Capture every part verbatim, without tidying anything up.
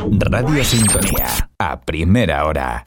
Radio Sintonía, a primera hora.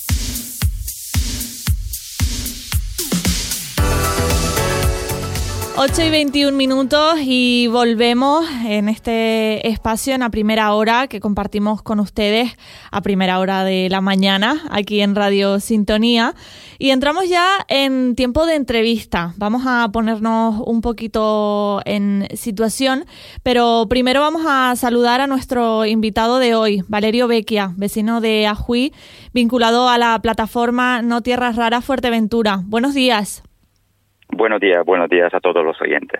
ocho y veintiún minutos y volvemos en este espacio en A Primera Hora que compartimos con ustedes a primera hora de la mañana aquí en Radio Sintonía. Y entramos ya en tiempo de entrevista. Vamos a ponernos un poquito en situación, pero primero vamos a saludar a nuestro invitado de hoy, Valerio Vecchia, vecino de Ajuí, vinculado a la plataforma No Tierras Raras Fuerteventura. Buenos días. Buenos días, buenos días a todos los oyentes.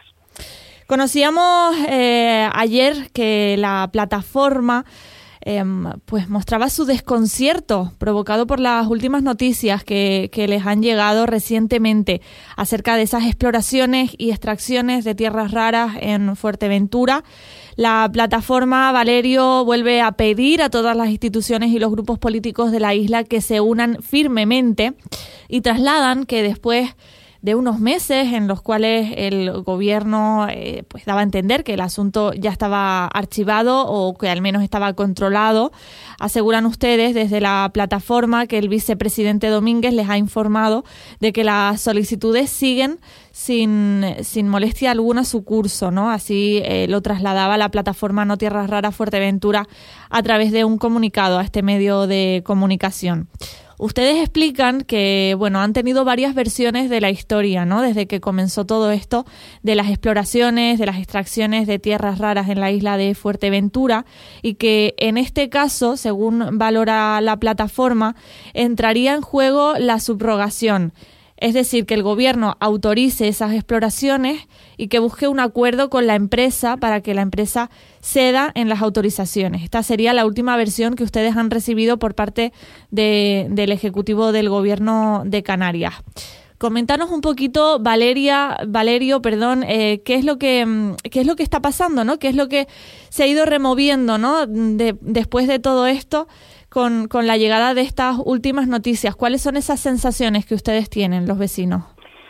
Conocíamos eh, ayer que la plataforma eh, pues mostraba su desconcierto provocado por las últimas noticias que, que les han llegado recientemente acerca de esas exploraciones y extracciones de tierras raras en Fuerteventura. La plataforma, Valerio, vuelve a pedir a todas las instituciones y los grupos políticos de la isla que se unan firmemente y trasladan que después de unos meses en los cuales el gobierno eh, pues daba a entender que el asunto ya estaba archivado o que al menos estaba controlado, aseguran ustedes desde la plataforma que el vicepresidente Domínguez les ha informado de que las solicitudes siguen sin, sin molestia alguna su curso, ¿no? Así eh, lo trasladaba la plataforma No Tierras Raras Fuerteventura a través de un comunicado a este medio de comunicación. Ustedes explican que, bueno, han tenido varias versiones de la historia, ¿no? Desde que comenzó todo esto de las exploraciones, de las extracciones de tierras raras en la isla de Fuerteventura y que en este caso, según valora la plataforma, entraría en juego la subrogación. Es decir, que el gobierno autorice esas exploraciones y que busque un acuerdo con la empresa para que la empresa ceda en las autorizaciones. Esta sería la última versión que ustedes han recibido por parte de, del Ejecutivo del Gobierno de Canarias. Coméntanos un poquito, Valeria, Valerio, perdón, eh, qué es lo que qué es lo que está pasando, ¿no? ¿Qué es lo que se ha ido removiendo, ¿no? De, después de todo esto. Con, con la llegada de estas últimas noticias, ¿cuáles son esas sensaciones que ustedes tienen, los vecinos?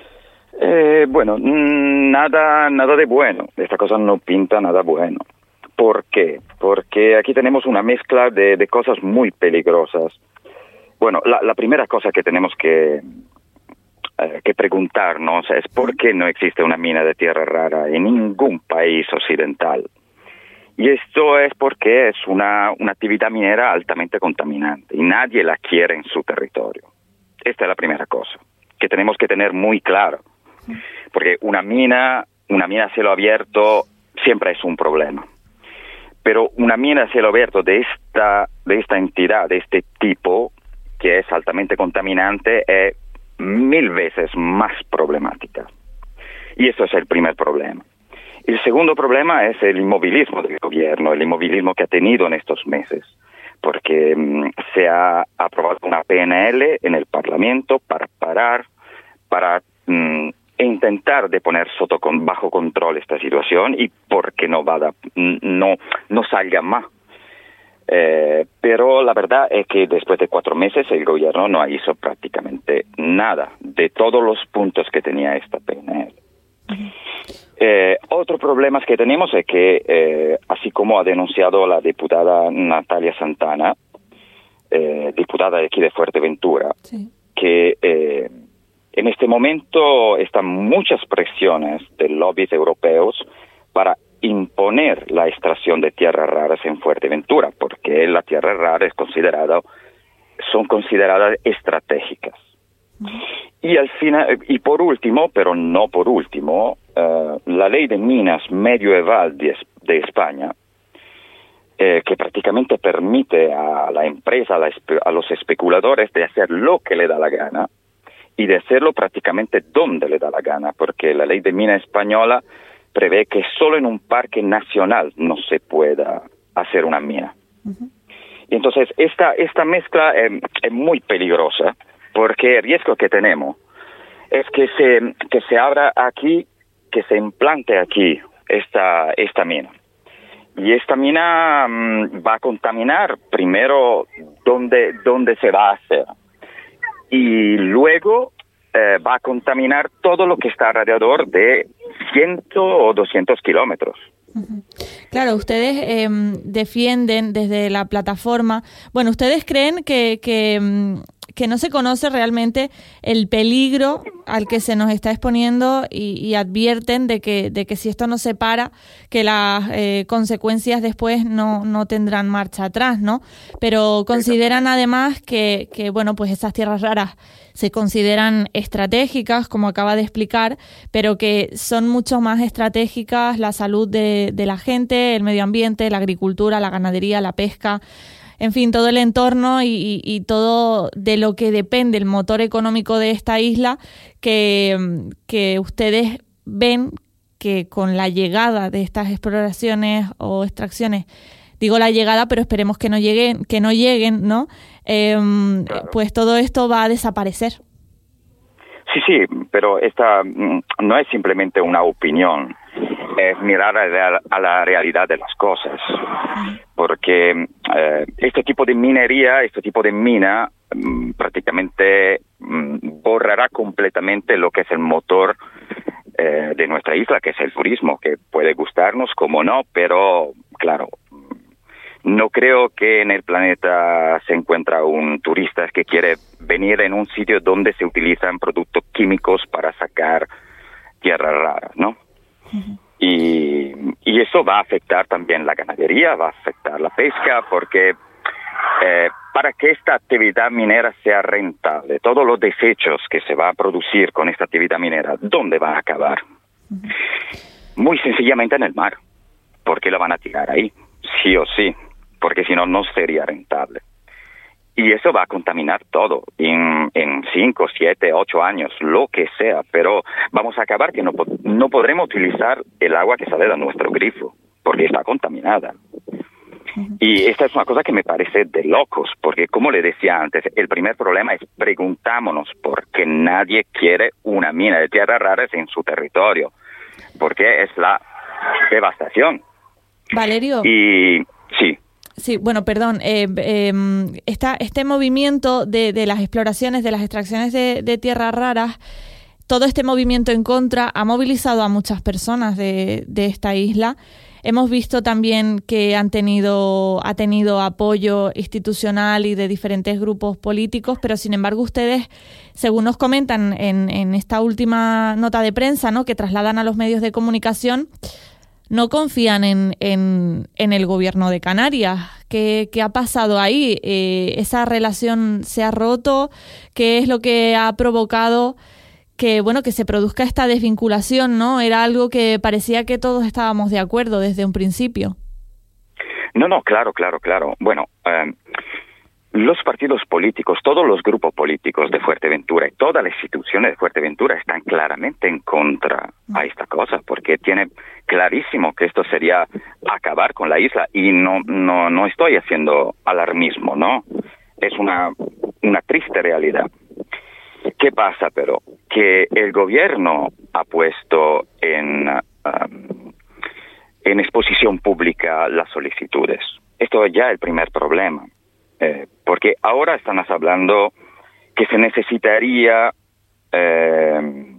Eh, bueno, nada, nada de bueno. Esta cosa no pinta nada bueno. ¿Por qué? Porque aquí tenemos una mezcla de, de cosas muy peligrosas. Bueno, la, la primera cosa que tenemos que, eh, que preguntarnos es ¿por qué no existe una mina de tierra rara en ningún país occidental? Y esto es porque es una, una actividad minera altamente contaminante y nadie la quiere en su territorio. Esta es la primera cosa que tenemos que tener muy claro, porque una mina, una mina a cielo abierto siempre es un problema. Pero una mina a cielo abierto de esta, de esta entidad, de este tipo, que es altamente contaminante, es mil veces más problemática. Y eso es el primer problema. El segundo problema es el inmovilismo del gobierno, el inmovilismo que ha tenido en estos meses, porque um, se ha aprobado una P N L en el Parlamento para parar, para um, intentar de poner soto con, bajo control esta situación y porque no vada, no, no salga más. Eh, pero la verdad es que después de cuatro meses el gobierno no hizo prácticamente nada de todos los puntos que tenía esta P N L. Eh, otro problema que tenemos es que, eh, así como ha denunciado la diputada Natalia Santana, eh, diputada de aquí de Fuerteventura, sí. que eh, en este momento están muchas presiones de lobbies europeos para imponer la extracción de tierras raras en Fuerteventura, porque las tierras raras es considerado, son consideradas estratégicas. Y al final, y por último, pero no por último, uh, la ley de minas medioeval de, de España, eh, que prácticamente permite a la empresa, a, la, a los especuladores de hacer lo que le da la gana y de hacerlo prácticamente donde le da la gana, porque la ley de mina española prevé que solo en un parque nacional no se pueda hacer una mina. Uh-huh. Y entonces esta, esta mezcla eh, es muy peligrosa, porque el riesgo que tenemos es que se, que se abra aquí, que se implante aquí esta, esta mina. Y esta mina um, va a contaminar primero donde, donde se va a hacer. Y luego eh, va a contaminar todo lo que está alrededor de cien o doscientos kilómetros. Claro, ustedes eh, defienden desde la plataforma, bueno, ustedes creen que, que, que no se conoce realmente el peligro al que se nos está exponiendo y, y advierten de que, de que si esto no se para, que las eh, consecuencias después no, no tendrán marcha atrás, ¿no? Pero consideran además que, que, bueno, pues esas tierras raras se consideran estratégicas, como acaba de explicar, pero que son mucho más estratégicas la salud de, de la gente, el medio ambiente, la agricultura, la ganadería, la pesca, en fin, todo el entorno y, y, y todo de lo que depende el motor económico de esta isla, que, que ustedes ven que con la llegada de estas exploraciones o extracciones, digo la llegada, pero esperemos que no lleguen, que no lleguen, ¿no? Eh, claro. Pues todo esto va a desaparecer. Sí, sí, pero esta no es simplemente una opinión, es mirar a la, a la realidad de las cosas, porque eh, este tipo de minería, este tipo de mina, prácticamente borrará completamente lo que es el motor eh, de nuestra isla, que es el turismo, que puede gustarnos como no, pero claro, no creo que en el planeta se encuentra un turista que quiere venir en un sitio donde se utilizan productos químicos para sacar tierras raras, ¿no? Uh-huh. Y, y eso va a afectar también la ganadería, va a afectar la pesca, porque eh, para que esta actividad minera sea rentable, todos los desechos que se va a producir con esta actividad minera, ¿dónde van a acabar? Uh-huh. Muy sencillamente en el mar, porque la van a tirar ahí, sí o sí, porque si no, no sería rentable. Y eso va a contaminar todo en, en cinco, siete, ocho años, lo que sea, pero vamos a acabar que no, no podremos utilizar el agua que sale de nuestro grifo, porque está contaminada. Uh-huh. Y esta es una cosa que me parece de locos, porque como le decía antes, el primer problema es preguntámonos por qué nadie quiere una mina de tierras raras en su territorio, porque es la devastación. Valerio. Y sí. Sí, bueno, perdón, eh, eh, esta, este movimiento de, de las exploraciones, de las extracciones de, de tierras raras, todo este movimiento en contra ha movilizado a muchas personas de, de esta isla. Hemos visto también que han tenido, ha tenido apoyo institucional y de diferentes grupos políticos, pero sin embargo ustedes, según nos comentan en, en esta última nota de prensa, ¿no?, que trasladan a los medios de comunicación, no confían en, en, en el gobierno de Canarias. ¿Qué, qué ha pasado ahí? Eh, ¿Esa relación se ha roto? ¿Qué es lo que ha provocado que, bueno, que se produzca esta desvinculación, ¿no? Era algo que parecía que todos estábamos de acuerdo desde un principio. No, no, claro, claro, claro. Bueno, eh, los partidos políticos, todos los grupos políticos de Fuerteventura y todas las instituciones de Fuerteventura están claramente en contra a esta cosa, porque tiene clarísimo que esto sería acabar con la isla, y no no no estoy haciendo alarmismo, ¿no? Es una una triste realidad. ¿Qué pasa, pero? Que el gobierno ha puesto en um, en exposición pública las solicitudes. Esto es ya el primer problema. Eh, porque ahora estamos hablando que se necesitaría eh,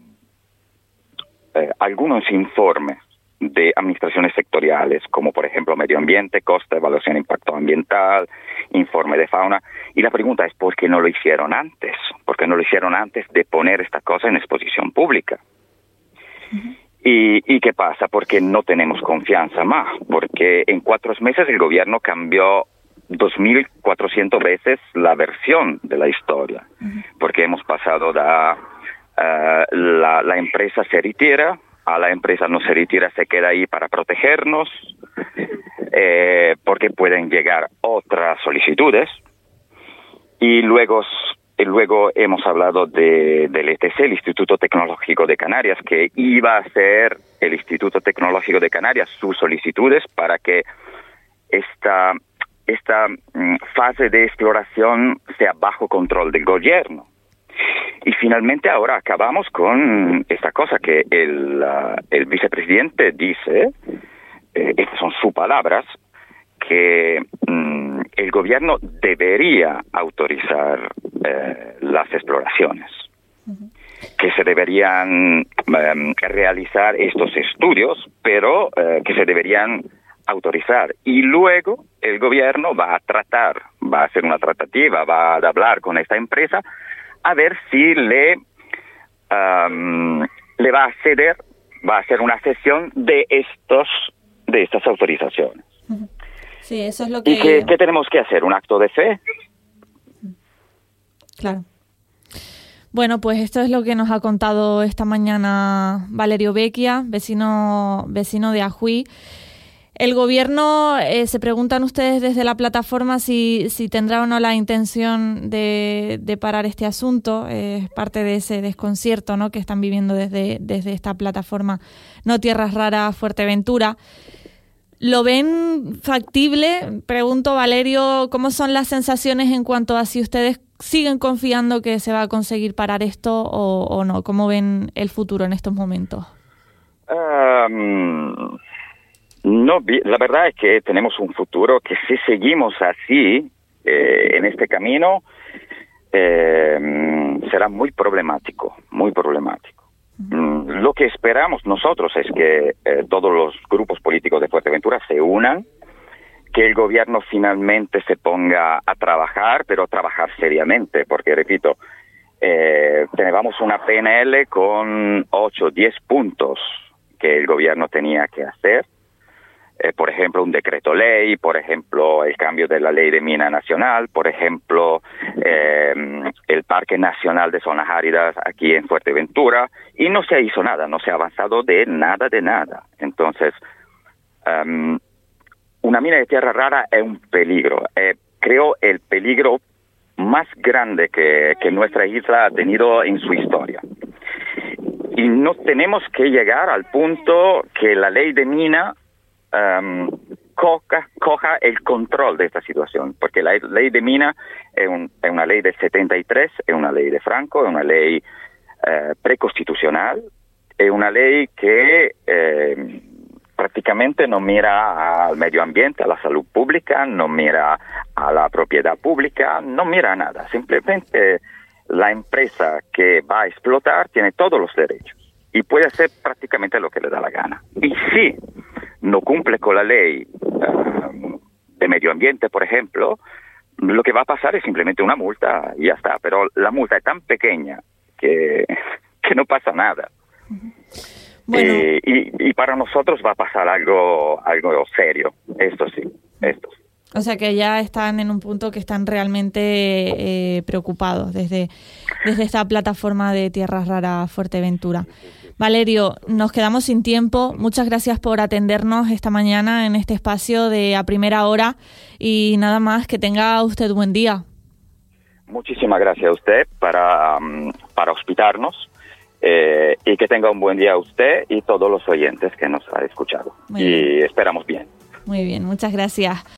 eh, algunos informes de administraciones sectoriales, como por ejemplo medio ambiente, coste, evaluación de impacto ambiental, informe de fauna. Y la pregunta es, ¿por qué no lo hicieron antes? ¿Por qué no lo hicieron antes de poner esta cosa en exposición pública? Uh-huh. ¿Y, ¿Y qué pasa? Porque no tenemos confianza más, porque en cuatro meses el gobierno cambió dos mil cuatrocientas veces la versión de la historia, uh-huh. porque hemos pasado de uh, la, la empresa se retira, a la empresa no se retira, se queda ahí para protegernos, eh, porque pueden llegar otras solicitudes, y luego, y luego hemos hablado de, del E T C, el Instituto Tecnológico de Canarias, que iba a ser el Instituto Tecnológico de Canarias sus solicitudes para que esta esta mm, fase de exploración sea bajo control del gobierno. Y finalmente ahora acabamos con esta cosa que el, uh, el vicepresidente dice, eh, estas son sus palabras, que mm, el gobierno debería autorizar eh, las exploraciones, uh-huh. que se deberían um, realizar estos estudios, pero uh, que se deberían autorizar. Y luego el gobierno va a tratar, va a hacer una tratativa, va a hablar con esta empresa a ver si le, um, le va a ceder, va a hacer una cesión de estos de estas autorizaciones. Sí, eso es lo que... ¿Y qué, qué tenemos que hacer? ¿Un acto de fe? Claro. Bueno, pues esto es lo que nos ha contado esta mañana Valerio Becchia, vecino, vecino de Ajuí. El gobierno, eh, se preguntan ustedes desde la plataforma si, si tendrá o no la intención de, de parar este asunto. Eh, es parte de ese desconcierto, ¿no?, que están viviendo desde, desde esta plataforma No Tierras Raras Fuerteventura. ¿Lo ven factible? Pregunto, Valerio, ¿cómo son las sensaciones en cuanto a si ustedes siguen confiando que se va a conseguir parar esto o, o no? ¿Cómo ven el futuro en estos momentos? Um, no, la verdad es que tenemos un futuro que si seguimos así, eh, en este camino, eh, será muy problemático, muy problemático. Lo que esperamos nosotros es que eh, todos los grupos políticos de Fuerteventura se unan, que el gobierno finalmente se ponga a trabajar, pero trabajar seriamente, porque, repito, eh, tenemos una P N L con ocho, diez puntos que el gobierno tenía que hacer. Eh, por ejemplo, un decreto ley, por ejemplo, el cambio de la ley de mina nacional, por ejemplo, eh, el Parque Nacional de Zonas Áridas aquí en Fuerteventura, y no se hizo nada, no se ha avanzado de nada, de nada. Entonces, um, una mina de tierra rara es un peligro. Eh, creo el peligro más grande que, que nuestra isla ha tenido en su historia. Y no tenemos que llegar al punto que la ley de mina Um, coja, coja el control de esta situación, porque la ley de mina es, un, es una ley del setenta y tres, es una ley de Franco, es una ley uh, preconstitucional, es una ley que eh, prácticamente no mira al medio ambiente, a la salud pública, no mira a la propiedad pública, no mira a nada. Simplemente la empresa que va a explotar tiene todos los derechos y puede hacer prácticamente lo que le da la gana. Y si no cumple con la ley uh, de medio ambiente, por ejemplo, lo que va a pasar es simplemente una multa y ya está. Pero la multa es tan pequeña que, que no pasa nada. Bueno. Eh, y, y para nosotros va a pasar algo, algo serio, esto sí, esto sí. O sea que ya están en un punto que están realmente eh, preocupados desde, desde esta plataforma de Tierras Raras Fuerteventura. Valerio, nos quedamos sin tiempo. Muchas gracias por atendernos esta mañana en este espacio de A Primera Hora y nada más, que tenga usted buen día. Muchísimas gracias a usted para, um, para hospitarnos eh, y que tenga un buen día a usted y todos los oyentes que nos han escuchado. Muy y bien. Esperamos bien. Muy bien, muchas gracias.